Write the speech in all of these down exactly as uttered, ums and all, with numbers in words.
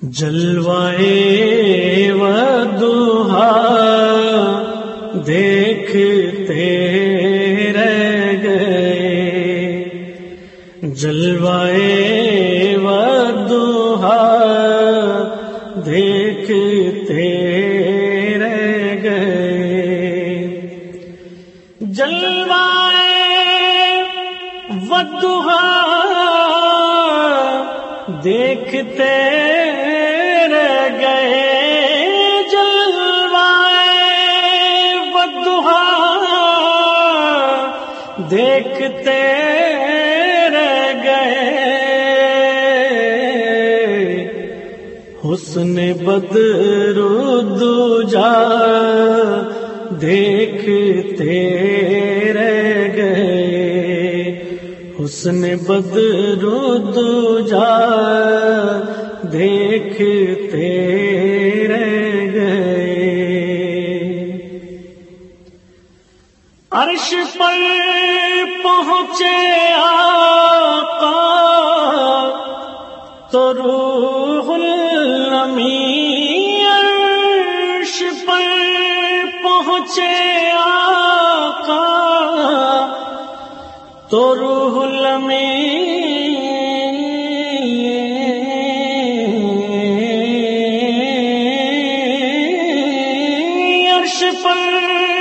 جلوائے والضحیٰ دیکھتے رہ گئے، جلوائے والضحیٰ دیکھتے رہ گئے، جلوائے والضحیٰ دیکھتے رہ گئے، جلوائے والضحیٰ دیکھتے رہ گئے، حسن بدر و دجا دیکھتے رہ گئے، حسن بدر و دجا دیکھتے رہ گئے، عرش پر پہنچے آقا تو روح الامین، عرش پر پہنچے آقا تو روح الامین، عرش پر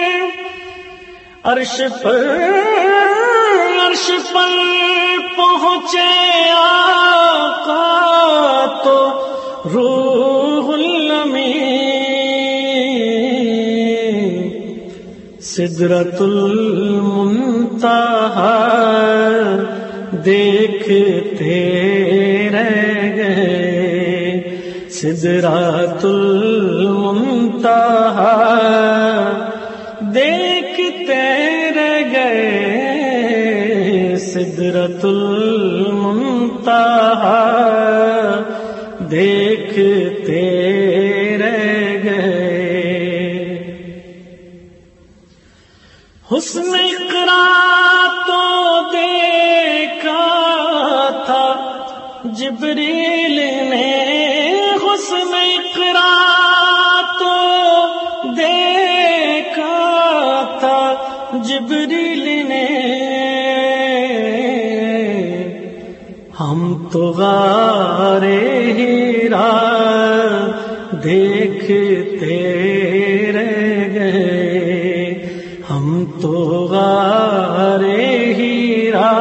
عرش پر عرش پر پہنچے آقا تو روح الامین، سدرۃ المنتہی دیکھتے رہ گئے، سدرۃ المنتہی دیکھتے رہ گئے، سدرۃ المنتہی دیکھتے رہ گئے، حسن اقرا تو دیکھا تھا جبریل نے، حسن اقرا تو دیکھا تھا جبریل نے، ہم تو غار حرا دیکھتے رہ گئے، ہم تو غار حرا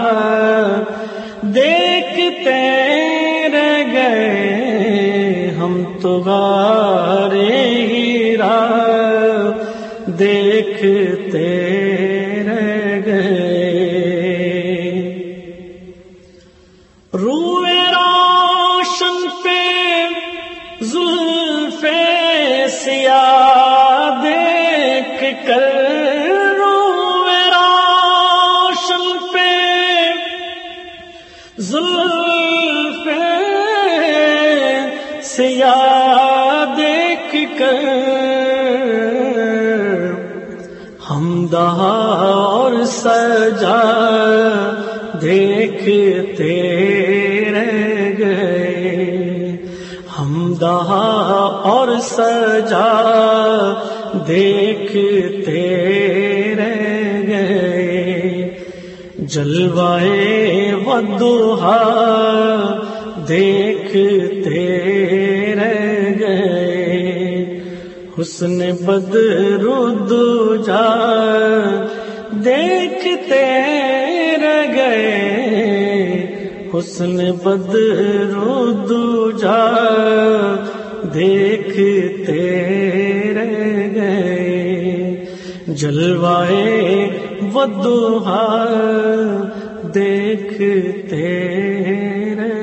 دیکھتے رہ گئے، ہم تو غار حرا دیکھتے رہ گئے، روئے روشن پہ زلف سیاہ دیکھ کر، روئے روشن پہ زلف سیاہ دیکھ کر، ہمدہ اور سجا دیکھتے رہ گئے، ہمدہ اور سجا دیکھتے رہ گئے، جلوائے والضحیٰ دیکھتے رہ گئے، حسن بدر و دجا دیکھتے رہ گئے، حسن بدر و دجا دیکھتے رہ گئے، جلوائے والضحیٰ دیکھتے رہ